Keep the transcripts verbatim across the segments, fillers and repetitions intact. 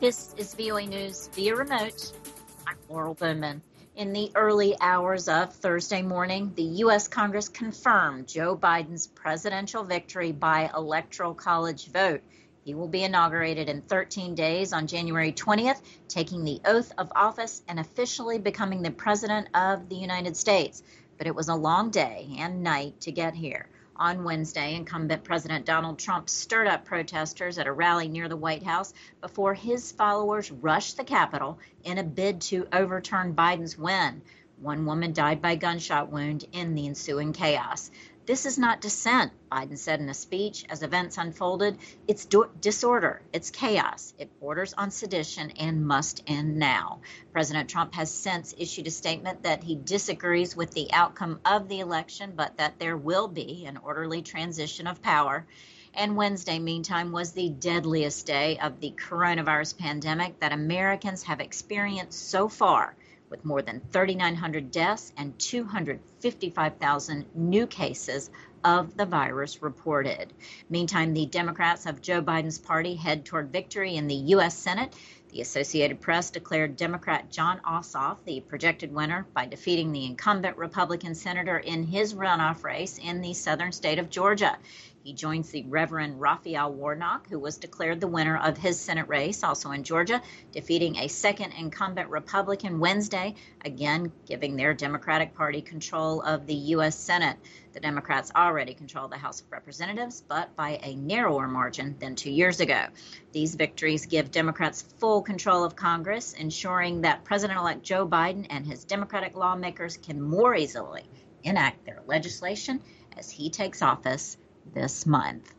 This is V O A News via remote. I'm Laurel Bowman. In the early hours of Thursday morning, the U S Congress confirmed Joe Biden's presidential victory by electoral college vote. He will be inaugurated in thirteen days on January twentieth, taking the oath of office and officially becoming the president of the United States. But it was a long day and night to get here. On Wednesday, incumbent President Donald Trump stirred up protesters at a rally near the White House before his followers rushed the Capitol in a bid to overturn Biden's win. One woman died by gunshot wound in the ensuing chaos. This is not dissent, Biden said in a speech as events unfolded. It's do- disorder. It's chaos. It borders on sedition and must end now. President Trump has since issued a statement that he disagrees with the outcome of the election, but that there will be an orderly transition of power. And Wednesday, meantime, was the deadliest day of the coronavirus pandemic that Americans have experienced so far, with more than thirty-nine hundred deaths and two hundred fifty-five thousand new cases of the virus reported. Meantime, the Democrats of Joe Biden's party head toward victory in the U S Senate. The Associated Press declared Democrat Jon Ossoff the projected winner by defeating the incumbent Republican senator in his runoff race in the southern state of Georgia. He joins the Reverend Raphael Warnock, who was declared the winner of his Senate race, also in Georgia, defeating a second incumbent Republican Wednesday, again giving their Democratic Party control of the U S Senate. The Democrats already control the House of Representatives, but by a narrower margin than two years ago. These victories give Democrats full control of Congress, ensuring that President-elect Joe Biden and his Democratic lawmakers can more easily enact their legislation as he takes office this month.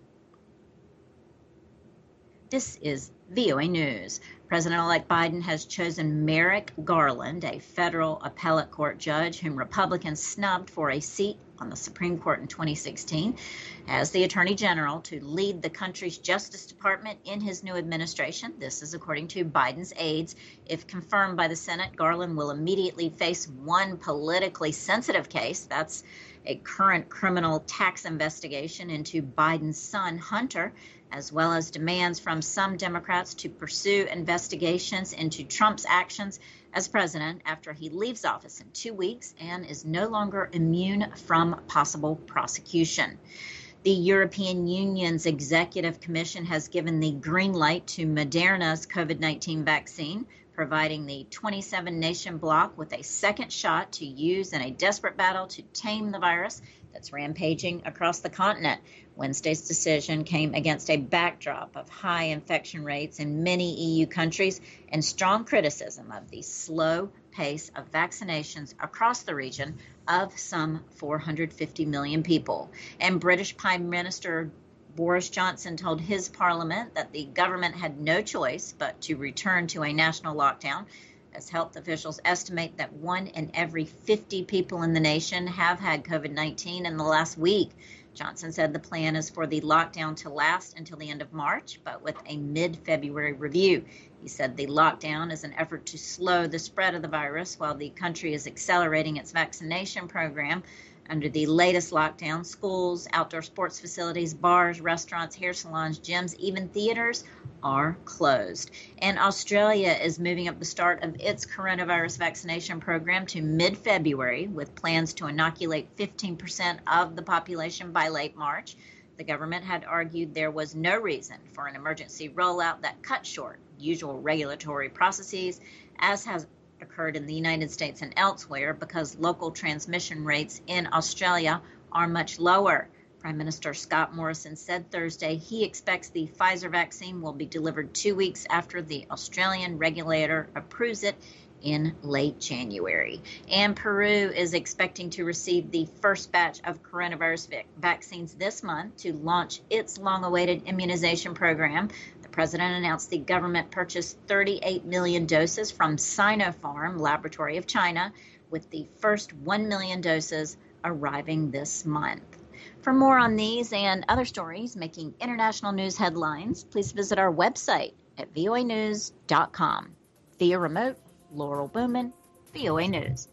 This is V O A News. President-elect Biden has chosen Merrick Garland, a federal appellate court judge whom Republicans snubbed for a seat on the Supreme Court in twenty sixteen, as the Attorney General to lead the country's Justice Department in his new administration. This is according to Biden's aides. If confirmed by the Senate, Garland will immediately face one politically sensitive case. That's a current criminal tax investigation into Biden's son, Hunter, as well as demands from some Democrats to pursue investigations into Trump's actions as president after he leaves office in two weeks and is no longer immune from possible prosecution. The European Union's Executive Commission has given the green light to Moderna's COVID nineteen vaccine, providing the twenty-seven nation bloc with a second shot to use in a desperate battle to tame the virus that's rampaging across the continent. Wednesday's decision came against a backdrop of high infection rates in many E U countries and strong criticism of the slow pace of vaccinations across the region of some four hundred fifty million people. And British Prime Minister Boris Johnson told his parliament that the government had no choice but to return to a national lockdown, as health officials estimate that one in every fifty people in the nation have had COVID nineteen in the last week. Johnson said the plan is for the lockdown to last until the end of March, but with a mid-February review. He said the lockdown is an effort to slow the spread of the virus while the country is accelerating its vaccination program. Under the latest lockdown, schools, outdoor sports facilities, bars, restaurants, hair salons, gyms, even theaters are closed. And Australia is moving up the start of its coronavirus vaccination program to mid-February, with plans to inoculate fifteen percent of the population by late March. The government had argued there was no reason for an emergency rollout that cut short usual regulatory processes, as has occurred in the United States and elsewhere, because local transmission rates in Australia are much lower. Prime Minister Scott Morrison said Thursday he expects the Pfizer vaccine will be delivered two weeks after the Australian regulator approves it in late January. And Peru is expecting to receive the first batch of coronavirus vac- vaccines this month to launch its long-awaited immunization program. The president announced the government purchased thirty-eight million doses from Sinopharm Laboratory of China, with the first one million doses arriving this month. For more on these and other stories making international news headlines, please visit our website at voa news dot com. Via remote, Laurel Bowman, V O A News.